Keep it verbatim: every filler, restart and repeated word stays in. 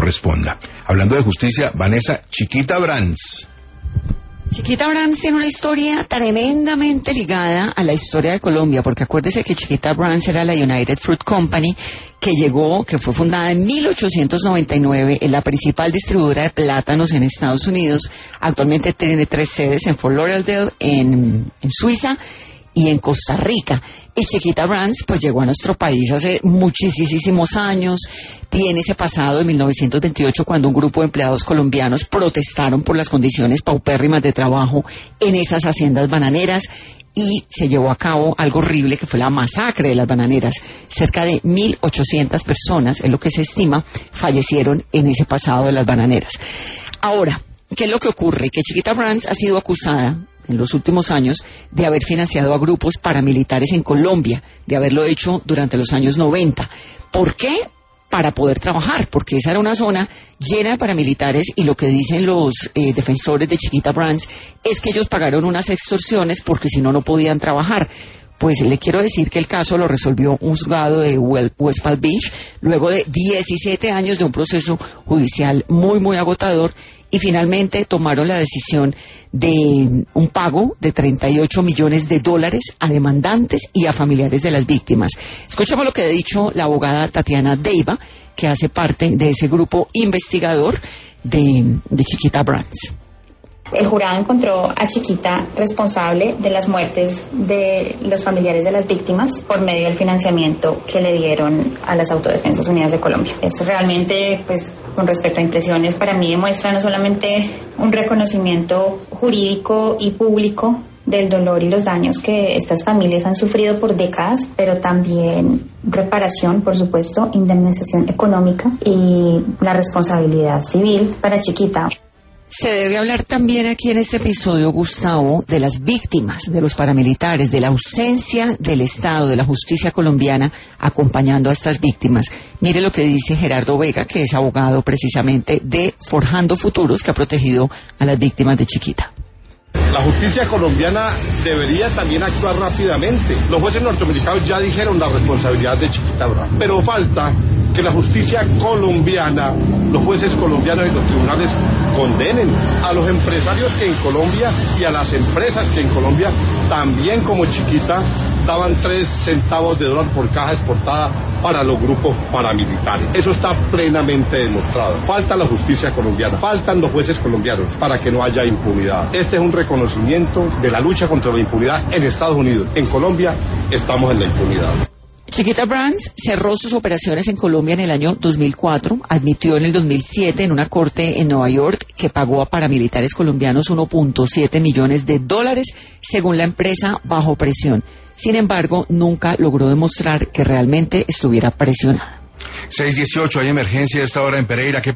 corresponda. Hablando de justicia, Vanessa, Chiquita Brands. Chiquita Brands tiene una historia tremendamente ligada a la historia de Colombia, porque acuérdese que Chiquita Brands era la United Fruit Company, que llegó, que fue fundada en mil ochocientos noventa y nueve, en la principal distribuidora de plátanos en Estados Unidos. Actualmente tiene tres sedes en Fort Lauderdale, en, en Suiza y en Costa Rica. Y Chiquita Brands pues llegó a nuestro país hace muchísimos años. Tiene ese pasado de mil novecientos veintiocho, cuando un grupo de empleados colombianos protestaron por las condiciones paupérrimas de trabajo en esas haciendas bananeras, y se llevó a cabo algo horrible, que fue la masacre de las bananeras. Cerca de mil ochocientas personas, es lo que se estima, fallecieron en ese pasado de las bananeras. Ahora, ¿qué es lo que ocurre? Que Chiquita Brands ha sido acusada en los últimos años de haber financiado a grupos paramilitares en Colombia, de haberlo hecho durante los años noventa. ¿Por qué? Para poder trabajar, porque esa era una zona llena de paramilitares, y lo que dicen los eh, defensores de Chiquita Brands es que ellos pagaron unas extorsiones porque si no, no podían trabajar. Pues le quiero decir que el caso lo resolvió un juzgado de West Palm Beach, luego de diecisiete años de un proceso judicial muy, muy agotador, y finalmente tomaron la decisión de un pago de treinta y ocho millones de dólares a demandantes y a familiares de las víctimas. Escuchemos lo que ha dicho la abogada Tatiana Deiva, que hace parte de ese grupo investigador de, de Chiquita Brands. El jurado encontró a Chiquita responsable de las muertes de los familiares de las víctimas por medio del financiamiento que le dieron a las Autodefensas Unidas de Colombia. Eso realmente, pues, con respecto a impresiones, para mí demuestra no solamente un reconocimiento jurídico y público del dolor y los daños que estas familias han sufrido por décadas, pero también reparación, por supuesto, indemnización económica y la responsabilidad civil para Chiquita. Se debe hablar también aquí en este episodio, Gustavo, de las víctimas, de los paramilitares, de la ausencia del Estado, de la justicia colombiana acompañando a estas víctimas. Mire lo que dice Gerardo Vega, que es abogado precisamente de Forjando Futuros, que ha protegido a las víctimas de Chiquita. La justicia colombiana debería también actuar rápidamente. Los jueces norteamericanos ya dijeron la responsabilidad de Chiquita Brands, pero falta que la justicia colombiana, los jueces colombianos y los tribunales condenen a los empresarios que en Colombia y a las empresas que en Colombia, también como Chiquita, daban tres centavos de dólar por caja exportada para los grupos paramilitares. Eso está plenamente demostrado. Falta la justicia colombiana, faltan los jueces colombianos para que no haya impunidad. Este es un reconocimiento de la lucha contra la impunidad en Estados Unidos. En Colombia estamos en la impunidad. Chiquita Brands cerró sus operaciones en Colombia en el año dos mil cuatro, admitió en el dos mil siete en una corte en Nueva York que pagó a paramilitares colombianos uno punto siete millones de dólares, según la empresa, bajo presión. Sin embargo, nunca logró demostrar que realmente estuviera presionada. seis dieciocho, hay emergencia a esta hora en Pereira. ¿Qué